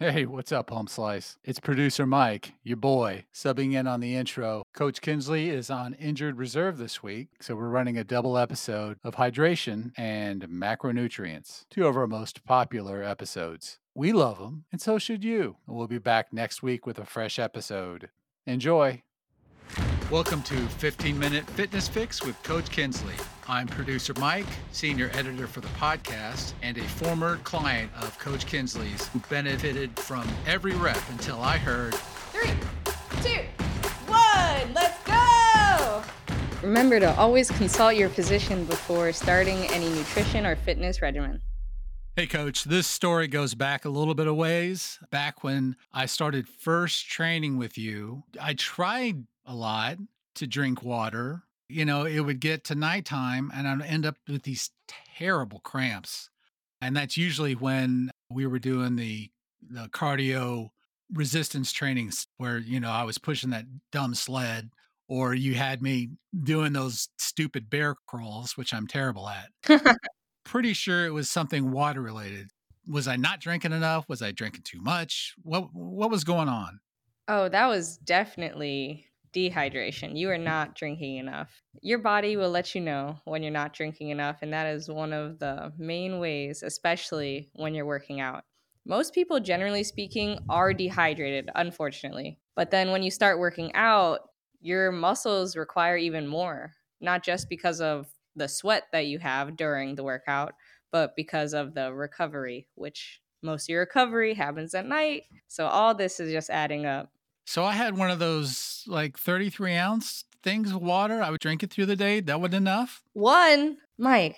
Hey, what's up, Home Slice? It's producer Mike, your boy, subbing in on the intro. Coach Kinsley is on injured reserve this week, so we're running a double episode of hydration and macronutrients, two of our most popular episodes. We love them, and so should you. We'll be back next week with a fresh episode. Enjoy. Welcome to 15-Minute Fitness Fix with Coach Kinsley. I'm producer Mike, senior editor for the podcast, and a former client of Coach Kinsley's who benefited from every rep until I heard, 3, 2, 1, let's go! Remember to always consult your physician before starting any nutrition or fitness regimen. Hey, Coach, this story goes back a little bit of ways. Back when I started first training with you, I tried a lot to drink water. You know, it would get to nighttime and I'd end up with these terrible cramps. And that's usually when we were doing the cardio resistance trainings where, I was pushing that dumb sled, or you had me doing those stupid bear crawls, which I'm terrible at. Pretty sure it was something water related. Was I not drinking enough? Was I drinking too much? What was going on? Oh, that was definitely dehydration. You are not drinking enough. Your body will let you know when you're not drinking enough, and that is one of the main ways, especially when you're working out. Most people, generally speaking, are dehydrated, unfortunately. But then when you start working out, your muscles require even more, not just because of the sweat that you have during the workout, but because of the recovery, which most of your recovery happens at night. So all this is just adding up. So I had one of those like 33-ounce things of water. I would drink it through the day. That was enough. One, Mike.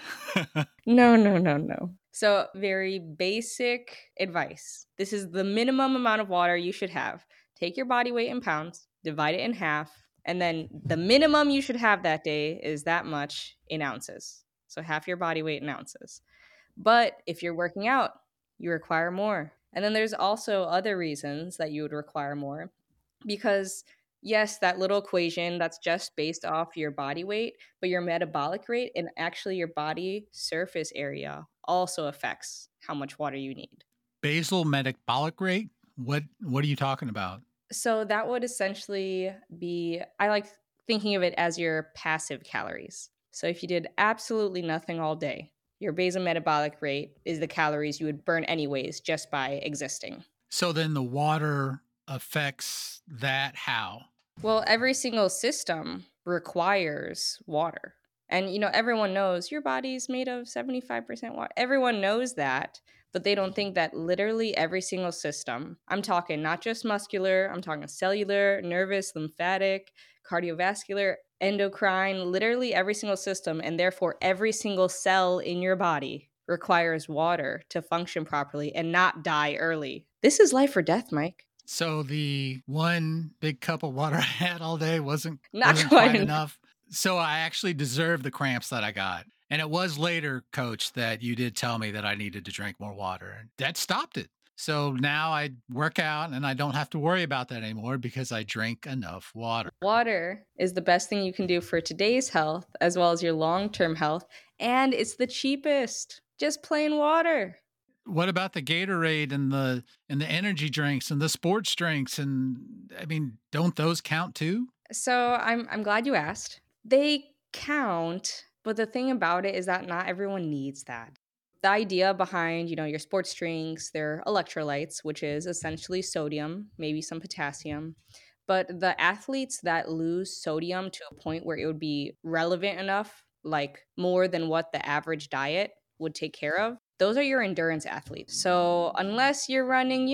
No, no, no, no. So, very basic advice. This is the minimum amount of water you should have. Take your body weight in pounds, divide it in half, and then the minimum you should have that day is that much in ounces. So, half your body weight in ounces. But if you're working out, you require more. And then there's also other reasons that you would require more because yes, that little equation that's just based off your body weight, but your metabolic rate and actually your body surface area also affects how much water you need. Basal metabolic rate? What are you talking about? So that would essentially be, I like thinking of it as your passive calories. So if you did absolutely nothing all day, your basal metabolic rate is the calories you would burn anyways just by existing. So then the water affects that how? Well, every single system requires water. And everyone knows your body's made of 75% water. Everyone knows that, but they don't think that literally every single system, I'm talking not just muscular, I'm talking cellular, nervous, lymphatic, cardiovascular, endocrine, literally every single system, and therefore every single cell in your body requires water to function properly and not die early. This is life or death, Mike. So the one big cup of water I had all day wasn't Not wasn't quite quite enough. enough. So I actually deserved the cramps that I got. And it was later, coach, that you did tell me that I needed to drink more water. And that stopped it. So now I work out and I don't have to worry about that anymore because I drink enough water. Water is the best thing you can do for today's health as well as your long term health, and it's the cheapest. Just plain water. What about the Gatorade and the energy drinks and the sports drinks? And I mean, don't those count too? So I'm glad you asked. They count, but the thing about it is that not everyone needs that. The idea behind, your sports drinks, they're electrolytes, which is essentially sodium, maybe some potassium. But the athletes that lose sodium to a point where it would be relevant enough, like more than what the average diet would take care of, those are your endurance athletes. So unless you're running,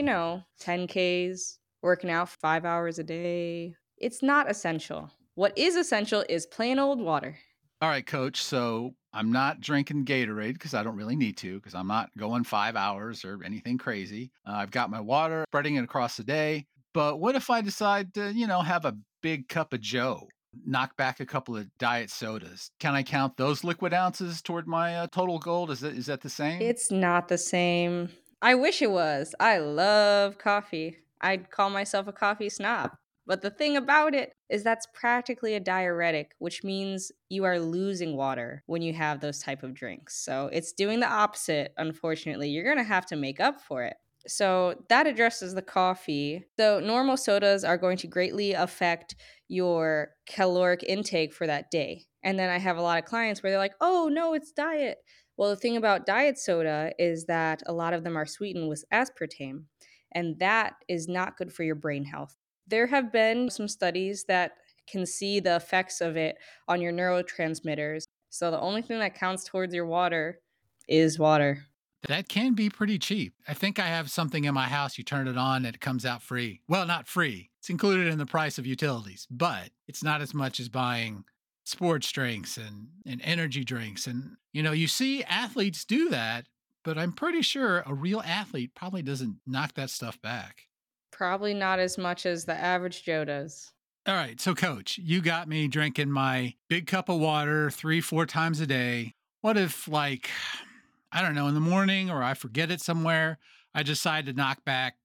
10Ks, working out 5 hours a day, it's not essential. What is essential is plain old water. All right, coach. So I'm not drinking Gatorade because I don't really need to because I'm not going 5 hours or anything crazy. I've got my water, spreading it across the day. But what if I decide to, have a big cup of Joe, knock back a couple of diet sodas? Can I count those liquid ounces toward my total goal? Is that the same? It's not the same. I wish it was. I love coffee. I'd call myself a coffee snob. But the thing about it is that's practically a diuretic, which means you are losing water when you have those type of drinks. So it's doing the opposite, unfortunately. You're going to have to make up for it. So that addresses the coffee. So normal sodas are going to greatly affect your caloric intake for that day. And then I have a lot of clients where they're like, oh, no, it's diet. Well, the thing about diet soda is that a lot of them are sweetened with aspartame, and that is not good for your brain health. There have been some studies that can see the effects of it on your neurotransmitters. So the only thing that counts towards your water is water. That can be pretty cheap. I think I have something in my house. You turn it on and it comes out free. Well, not free. It's included in the price of utilities, but it's not as much as buying sports drinks and energy drinks. And, you see athletes do that, but I'm pretty sure a real athlete probably doesn't knock that stuff back. Probably not as much as the average Joe does. All right. So, coach, you got me drinking my big cup of water 3, 4 times a day. What if, like, I don't know, in the morning or I forget it somewhere, I decide to knock back,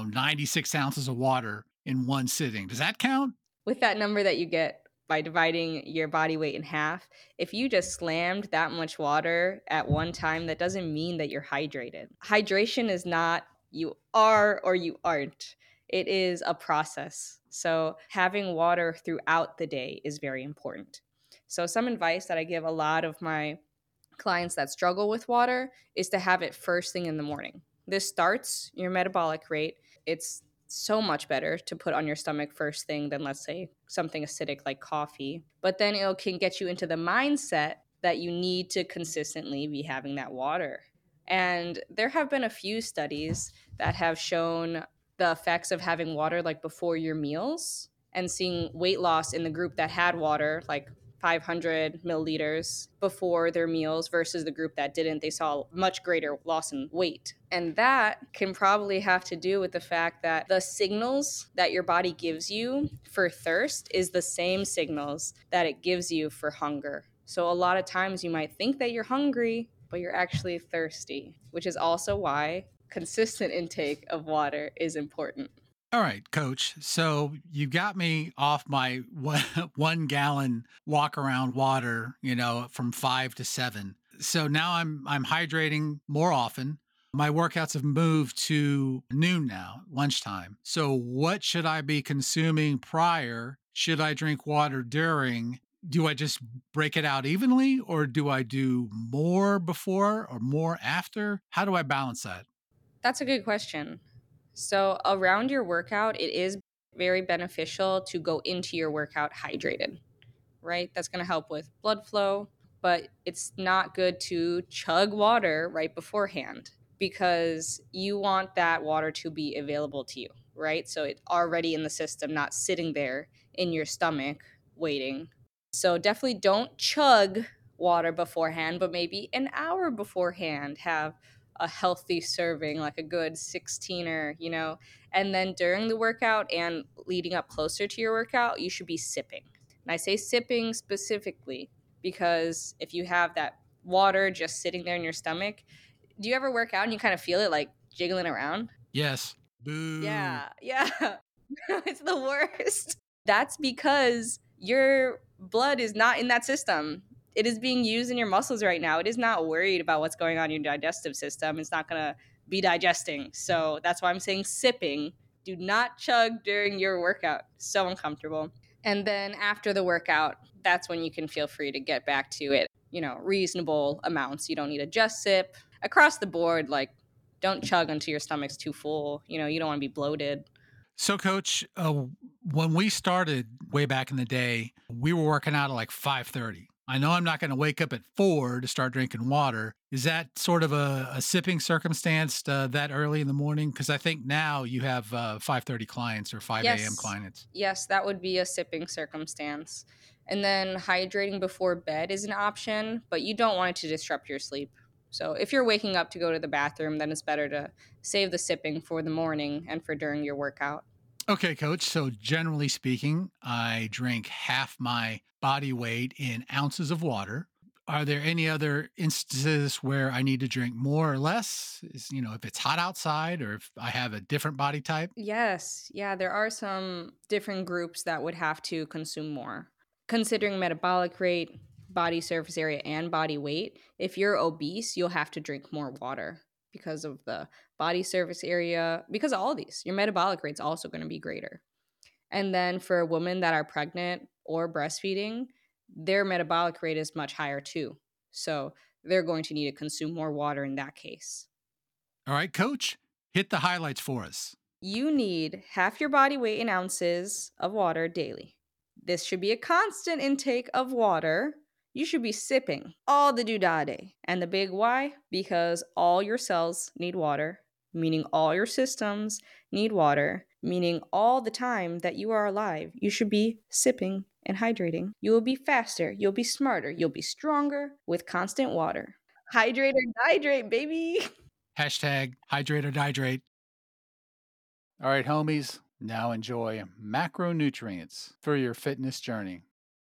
96 ounces of water in one sitting? Does that count? With that number that you get by dividing your body weight in half, if you just slammed that much water at one time, that doesn't mean that you're hydrated. Hydration is not you are or you aren't. It is a process. So having water throughout the day is very important. So some advice that I give a lot of my clients that struggle with water is to have it first thing in the morning. This starts your metabolic rate. It's so much better to put on your stomach first thing than, let's say, something acidic like coffee. But then it can get you into the mindset that you need to consistently be having that water. And there have been a few studies that have shown the effects of having water like before your meals and seeing weight loss in the group that had water, like 500 milliliters before their meals versus the group that didn't. They saw much greater loss in weight. And that can probably have to do with the fact that the signals that your body gives you for thirst is the same signals that it gives you for hunger. So a lot of times you might think that you're hungry, but you're actually thirsty, which is also why consistent intake of water is important. All right, coach. So you got me off my 1 gallon walk around water, from 5 to 7. So now I'm hydrating more often. My workouts have moved to noon now, lunchtime. So what should I be consuming prior? Should I drink water during? Do I just break it out evenly or do I do more before or more after? How do I balance that? That's a good question. So, around your workout, it is very beneficial to go into your workout hydrated, right? That's going to help with blood flow, but it's not good to chug water right beforehand because you want that water to be available to you, right? So, it's already in the system, not sitting there in your stomach waiting. So, definitely don't chug water beforehand, but maybe an hour beforehand have a healthy serving, like a good 16er, and then during the workout and leading up closer to your workout, you should be sipping. And I say sipping specifically because if you have that water just sitting there in your stomach, do you ever work out and you kind of feel it like jiggling around? Yes. Boo. Yeah. It's the worst. That's because your blood is not in that system. It is being used in your muscles right now. It is not worried about what's going on in your digestive system. It's not going to be digesting. So that's why I'm saying sipping. Do not chug during your workout. So uncomfortable. And then after the workout, that's when you can feel free to get back to it, reasonable amounts. You don't need to just sip. Across the board, like, don't chug until your stomach's too full. You don't want to be bloated. So, coach, when we started way back in the day, we were working out at like 5:30. I know I'm not going to wake up at 4 to start drinking water. Is that sort of a sipping circumstance that early in the morning? Because I think now you have 5:30 clients or 5 a.m. Yes. clients. Yes, that would be a sipping circumstance. And then hydrating before bed is an option, but you don't want it to disrupt your sleep. So if you're waking up to go to the bathroom, then it's better to save the sipping for the morning and for during your workout. Okay, coach. So, generally speaking, I drink half my body weight in ounces of water. Are there any other instances where I need to drink more or less? If it's hot outside or if I have a different body type? Yes, yeah, there are some different groups that would have to consume more. Considering metabolic rate, body surface area, and body weight, if you're obese, you'll have to drink more water because of the body surface area, because of all these, your metabolic rate's also going to be greater. And then for women that are pregnant or breastfeeding, their metabolic rate is much higher too. So they're going to need to consume more water in that case. All right, coach, hit the highlights for us. You need half your body weight in ounces of water daily. This should be a constant intake of water. You should be sipping all the doodah day. And the big why? Because all your cells need water, meaning all your systems need water, meaning all the time that you are alive, you should be sipping and hydrating. You will be faster, you'll be smarter, you'll be stronger with constant water. Hydrate or dihydrate, baby. Hashtag hydrate or dihydrate. All right, homies, now enjoy macronutrients for your fitness journey.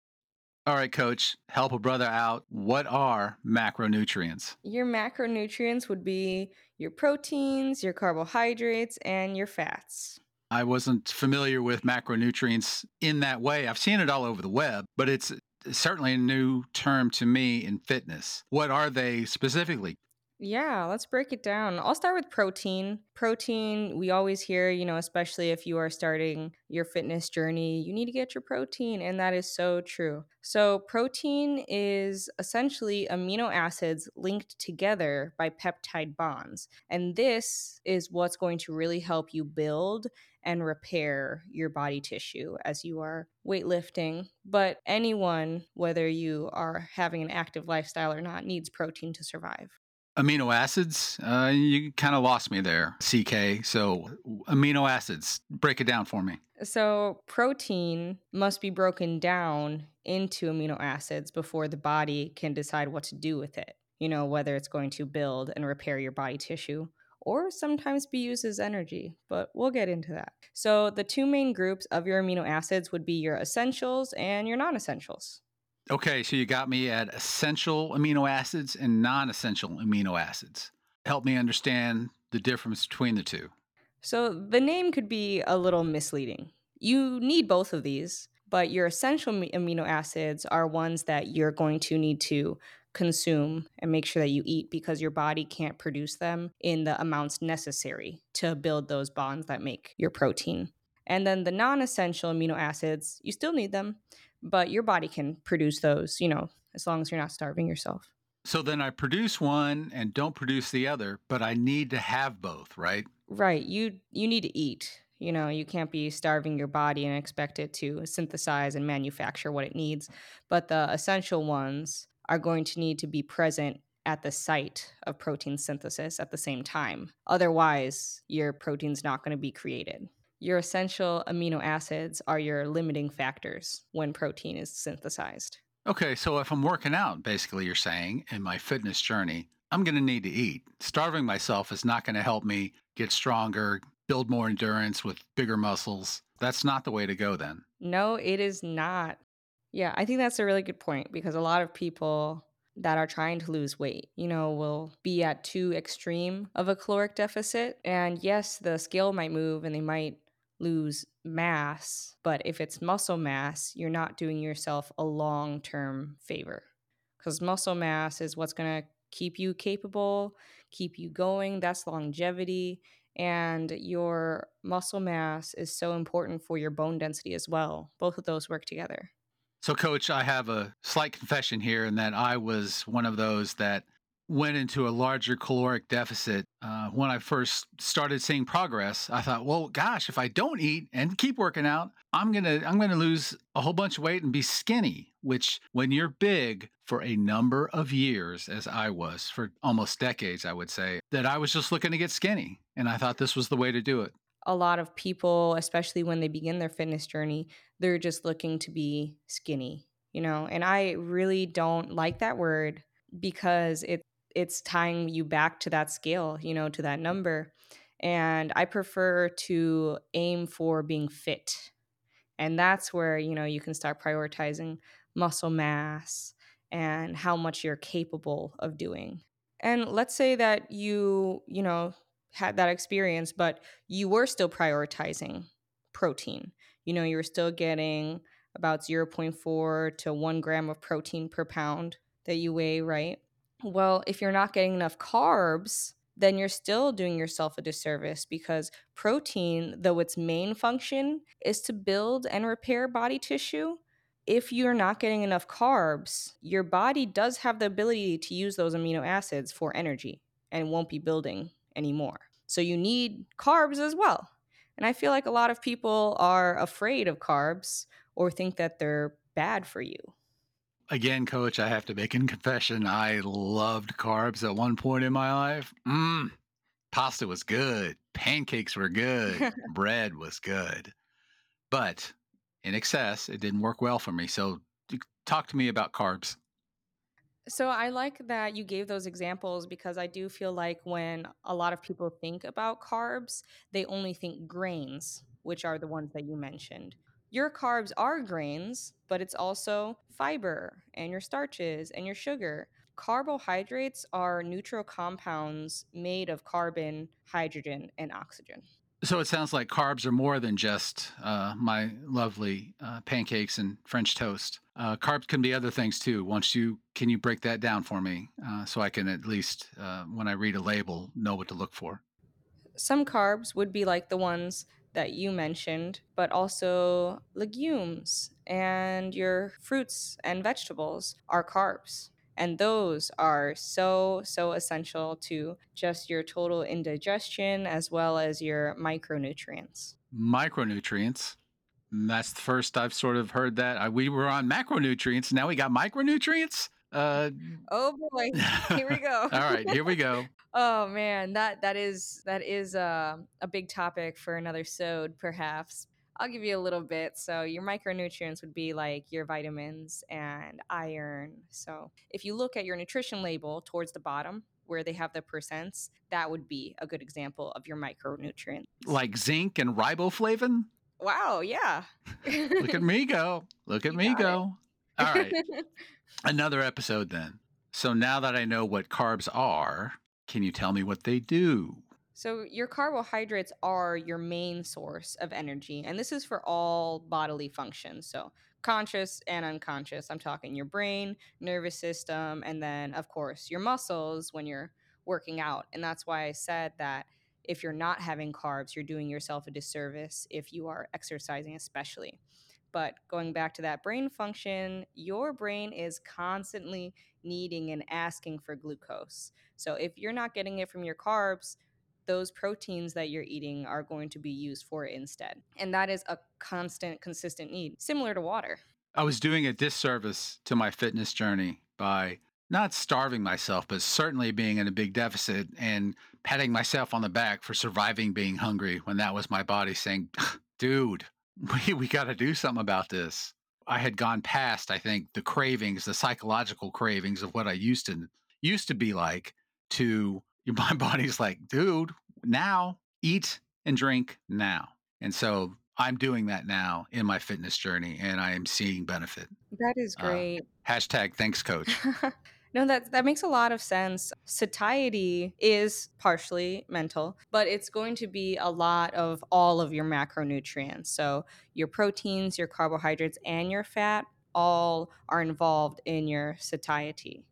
All right, coach, help a brother out. What are macronutrients? Your macronutrients would be your proteins, your carbohydrates, and your fats. I wasn't familiar with macronutrients in that way. I've seen it all over the web, but it's certainly a new term to me in fitness. What are they specifically? Yeah, let's break it down. I'll start with protein. Protein, we always hear, especially if you are starting your fitness journey, you need to get your protein. And that is so true. So, protein is essentially amino acids linked together by peptide bonds. And this is what's going to really help you build and repair your body tissue as you are weightlifting. But anyone, whether you are having an active lifestyle or not, needs protein to survive. Amino acids? You kind of lost me there, CK. So, amino acids, break it down for me. So, protein must be broken down into amino acids before the body can decide what to do with it. Whether it's going to build and repair your body tissue or sometimes be used as energy, but we'll get into that. So, the two main groups of your amino acids would be your essentials and your non essentials. Okay, so you got me at essential amino acids and non essential amino acids. Help me understand the difference between the two. So the name could be a little misleading. You need both of these, but your essential amino acids are ones that you're going to need to consume and make sure that you eat because your body can't produce them in the amounts necessary to build those bonds that make your protein. And then the non essential amino acids, you still need them, but your body can produce those, as long as you're not starving yourself. So then I produce one and don't produce the other, but I need to have both, right? Right. You need to eat. You can't be starving your body and expect it to synthesize and manufacture what it needs. But the essential ones are going to need to be present at the site of protein synthesis at the same time. Otherwise, your protein's not going to be created. Your essential amino acids are your limiting factors when protein is synthesized. Okay, so if I'm working out, basically, you're saying, in my fitness journey, I'm going to need to eat. Starving myself is not going to help me get stronger, build more endurance with bigger muscles. That's not the way to go then. No, it is not. Yeah, I think that's a really good point because a lot of people that are trying to lose weight, will be at too extreme of a caloric deficit. And yes, the scale might move and they might lose mass, but if it's muscle mass, you're not doing yourself a long term favor because muscle mass is what's going to keep you capable, keep you going. That's longevity. And your muscle mass is so important for your bone density as well. Both of those work together. So, coach, I have a slight confession here in that I was one of those that went into a larger caloric deficit. When I first started seeing progress, I thought, well, gosh, if I don't eat and keep working out, I'm gonna lose a whole bunch of weight and be skinny. Which, when you're big for a number of years, as I was for almost decades, I would say that I was just looking to get skinny, and I thought this was the way to do it. A lot of people, especially when they begin their fitness journey, they're just looking to be skinny, And I really don't like that word because it's tying you back to that scale, to that number. And I prefer to aim for being fit. And that's where, you can start prioritizing muscle mass and how much you're capable of doing. And let's say that had that experience, but you were still prioritizing protein. You were still getting about zero point 0.4 to 1 gram of protein per pound that you weigh, right? Well, if you're not getting enough carbs then you're still doing yourself a disservice because protein, though its main function is to build and repair body tissue, if you're not getting enough carbs, your body does have the ability to use those amino acids for energy and won't be building anymore. So you need carbs as well. And I feel like a lot of people are afraid of carbs or think that they're bad for you. Again, coach, I have to make a confession. I loved carbs at one point in my life. Pasta was good. Pancakes were good. Bread was good. But in excess, it didn't work well for me. So talk to me about carbs. So I like that you gave those examples because I do feel like when a lot of people think about carbs, they only think grains, which are the ones that you mentioned. Your carbs are grains, but it's also fiber and your starches and your sugar. Carbohydrates are neutral compounds made of carbon, hydrogen, and oxygen. So it sounds like carbs are more than just my lovely pancakes and French toast. Carbs can be other things too. Can you break that down for me so I can at least, when I read a label, know what to look for? Some carbs would be like the ones that you mentioned, but also legumes and your fruits and vegetables are carbs. And those are so essential to just your total indigestion as well as your micronutrients. Micronutrients. That's the first I've sort of heard that. We were on macronutrients. Now we got micronutrients. Oh boy, here we go. All right, here we go. Oh man, that is a big topic for another sode, perhaps. I'll give you a little bit. So your micronutrients would be like your vitamins and iron. So if you look at your nutrition label towards the bottom where they have the percents, that would be a good example of your micronutrients. Like zinc and riboflavin. Wow, yeah. Look at me go. Look at You me got go. All right. it. Another episode then. So now that I know what carbs are, can you tell me what they do? So, your carbohydrates are your main source of energy, and this is for all bodily functions. So, conscious and unconscious. I'm talking your brain, nervous system, and then, of course, your muscles when you're working out. And that's why I said that if you're not having carbs, you're doing yourself a disservice if you are exercising, especially. But going back to that brain function, your brain is constantly needing and asking for glucose. So, if you're not getting it from your carbs, those proteins that you're eating are going to be used for it instead. And that is a constant, consistent need, similar to water. I was doing a disservice to my fitness journey by not starving myself, but certainly being in a big deficit and patting myself on the back for surviving being hungry when that was my body saying, dude, we got to do something about this. I had gone past, I think, the cravings, the psychological cravings of what I used to be like to my body's like, dude, now eat and drink now. And so I'm doing that now in my fitness journey and I am seeing benefit. That is Uh, great. Hashtag thanks, coach. No, that makes a lot of sense. Satiety is partially mental, but it's going to be a lot of all of your macronutrients. So your proteins, your carbohydrates, and your fat all are involved in your satiety.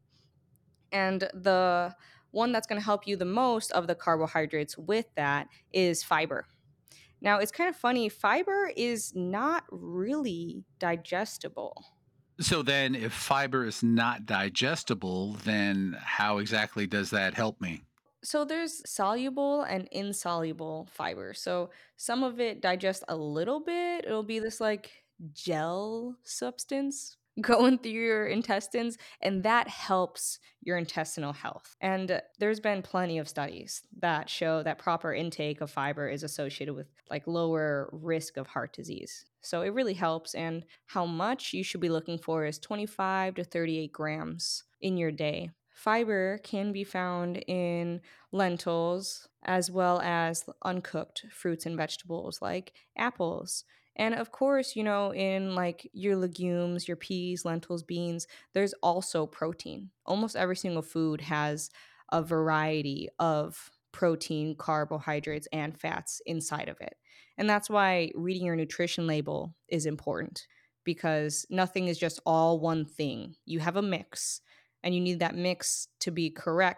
And the one that's going to help you the most of the carbohydrates with that is fiber. Now, it's kind of funny, fiber is not really digestible. So then, if fiber is not digestible, then how exactly does that help me? So there's soluble and insoluble fiber. So some of it digests a little bit. It'll be this like gel substance going through your intestines, and that helps your intestinal health. And there's been plenty of studies that show that proper intake of fiber is associated with like lower risk of heart disease. So it really helps. And how much you should be looking for is 25 to 38 grams in your day. Fiber can be found in lentils as well as uncooked fruits and vegetables like apples. And of course, in like your legumes, your peas, lentils, beans, there's also protein. Almost every single food has a variety of protein, carbohydrates, and fats inside of it. And that's why reading your nutrition label is important because nothing is just all one thing. You have a mix and you need that mix to be correct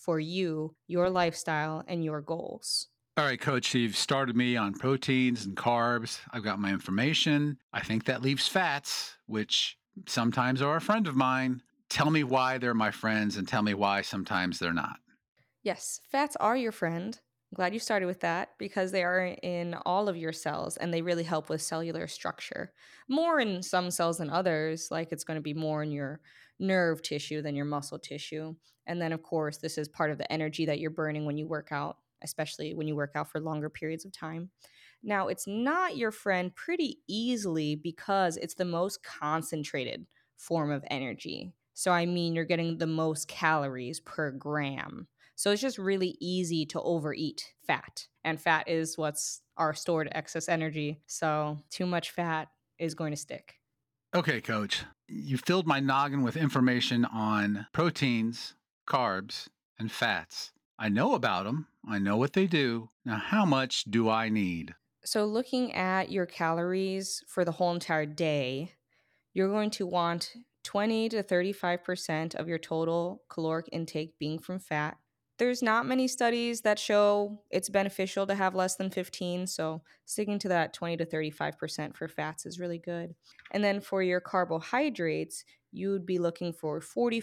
for you, your lifestyle, and your goals. All right, coach, you've started me on proteins and carbs. I've got my information. I think that leaves fats, which sometimes are a friend of mine. Tell me why they're my friends and tell me why sometimes they're not. Yes, fats are your friend. I'm glad you started with that because they are in all of your cells and they really help with cellular structure. More in some cells than others, like it's going to be more in your nerve tissue than your muscle tissue. And then, of course, this is part of the energy that you're burning when you work out, especially when you work out for longer periods of time. Now, it's not your friend pretty easily because it's the most concentrated form of energy. So, I mean, you're getting the most calories per gram. So it's just really easy to overeat fat. And fat is what's our stored excess energy. So too much fat is going to stick. Okay, coach, you filled my noggin with information on proteins, carbs, and fats. I know about them, I know what they do. Now, how much do I need? So looking at your calories for the whole entire day, you're going to want 20 to 35% of your total caloric intake being from fat. There's not many studies that show it's beneficial to have less than 15, so sticking to that 20 to 35% for fats is really good. And then for your carbohydrates, you'd be looking for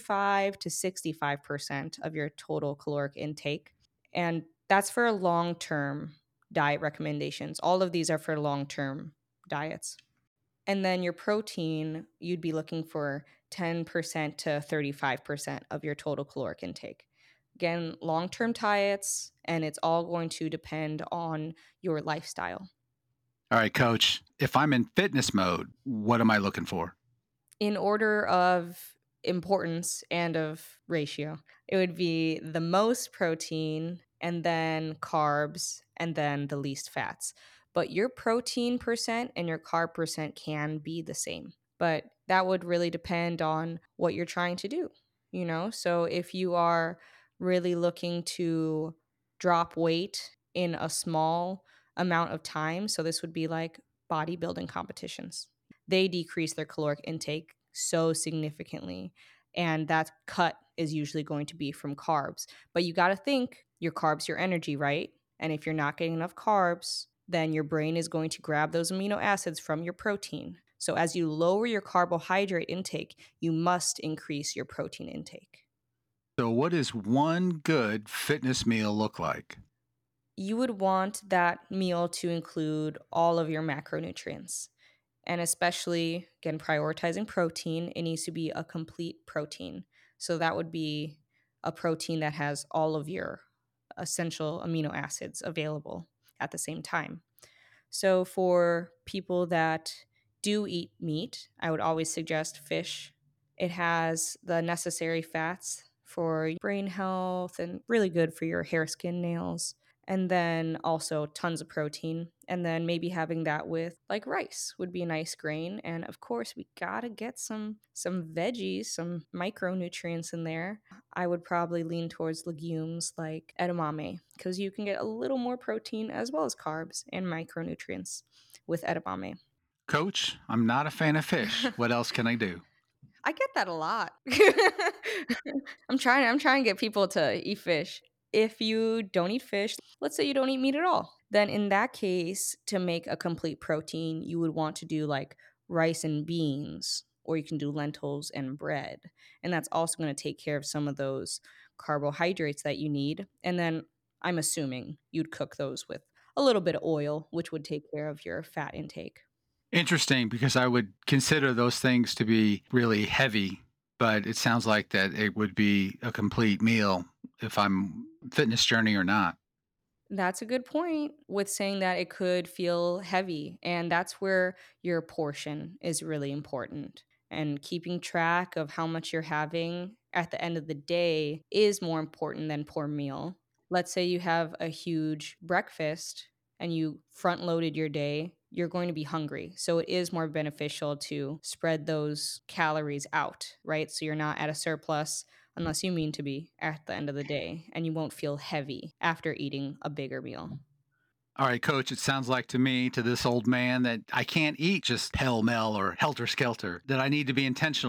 45 to 65% of your total caloric intake. And that's for long-term diet recommendations. All of these are for long-term diets. And then your protein, you'd be looking for 10% to 35% of your total caloric intake. Again, long term diets, and it's all going to depend on your lifestyle. All right, coach, if I'm in fitness mode, what am I looking for? In order of importance and of ratio, it would be the most protein and then carbs and then the least fats. But your protein percent and your carb percent can be the same. But that would really depend on what you're trying to do, you know? So if you are really looking to drop weight in a small amount of time, so this would be like bodybuilding competitions, they decrease their caloric intake so significantly. And that cut is usually going to be from carbs. But you got to think your carbs, your energy, right? And if you're not getting enough carbs, then your brain is going to grab those amino acids from your protein. So as you lower your carbohydrate intake, you must increase your protein intake. So, what does one good fitness meal look like? You would want that meal to include all of your macronutrients. And especially, again, prioritizing protein, it needs to be a complete protein. So that would be a protein that has all of your essential amino acids available at the same time. So for people that do eat meat, I would always suggest fish. It has the necessary fats for brain health and really good for your hair, skin, nails. And then also tons of protein. And then maybe having that with like rice would be a nice grain. And of course, we gotta get some veggies, some micronutrients in there. I would probably lean towards legumes like edamame because you can get a little more protein as well as carbs and micronutrients with edamame. Coach, I'm not a fan of fish. What else can I do? I get that a lot. I'm trying to get people to eat fish. If you don't eat fish, let's say you don't eat meat at all, then in that case, to make a complete protein, you would want to do like rice and beans, or you can do lentils and bread. And that's also going to take care of some of those carbohydrates that you need. And then I'm assuming you'd cook those with a little bit of oil, which would take care of your fat intake. Interesting, because I would consider those things to be really heavy, but it sounds like that it would be a complete meal if I'm fitness journey or not. That's a good point with saying that it could feel heavy. And that's where your portion is really important. And keeping track of how much you're having at the end of the day is more important than per meal. Let's say you have a huge breakfast and you front loaded your day, you're going to be hungry. So it is more beneficial to spread those calories out, right? So you're not at a surplus unless you mean to be at the end of the day, and you won't feel heavy after eating a bigger meal. All right, coach, it sounds like to me, to this old man, that I can't eat just pell mell or helter skelter, that I need to be intentional.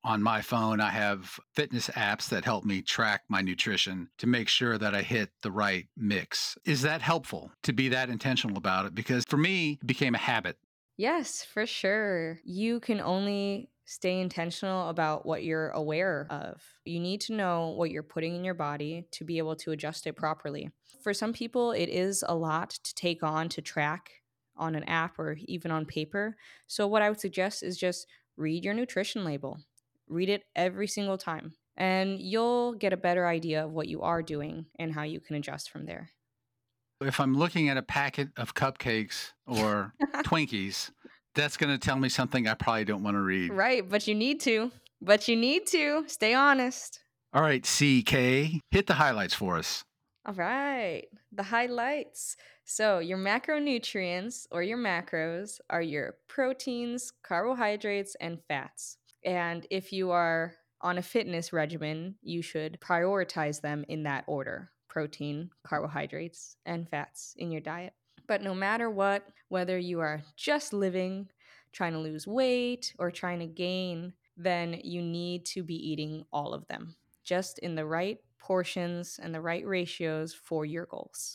On my phone, I have fitness apps that help me track my nutrition to make sure that I hit the right mix. Is that helpful to be that intentional about it? Because for me, it became a habit. Yes, for sure. You can only stay intentional about what you're aware of. You need to know what you're putting in your body to be able to adjust it properly. For some people, it is a lot to take on to track on an app or even on paper. So, what I would suggest is just read your nutrition label, read it every single time, and you'll get a better idea of what you are doing and how you can adjust from there. If I'm looking at a packet of cupcakes or Twinkies, that's going to tell me something I probably don't want to read. Right, but you need to. But you need to. Stay honest. All right, CK, hit the highlights for us. All right, the highlights. So, your macronutrients or your macros are your proteins, carbohydrates, and fats. And if you are on a fitness regimen, you should prioritize them in that order: protein, carbohydrates, and fats in your diet. But no matter what, whether you are just living, trying to lose weight, or trying to gain, then you need to be eating all of them, just in the right portions and the right ratios for your goals.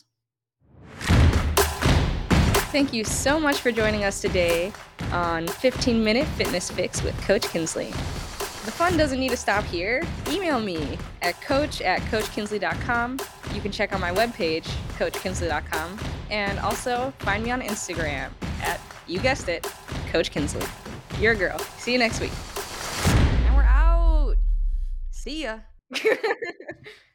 Thank you so much for joining us today on 15-Minute Fitness Fix with Coach Kinsley. The fun doesn't need to stop here. Email me at coach@coachkinsley.com. You can check out my webpage, coachkinsley.com, and also find me on Instagram at, you guessed it, Coach Kinsley. Your girl. See you next week. And we're out. See ya.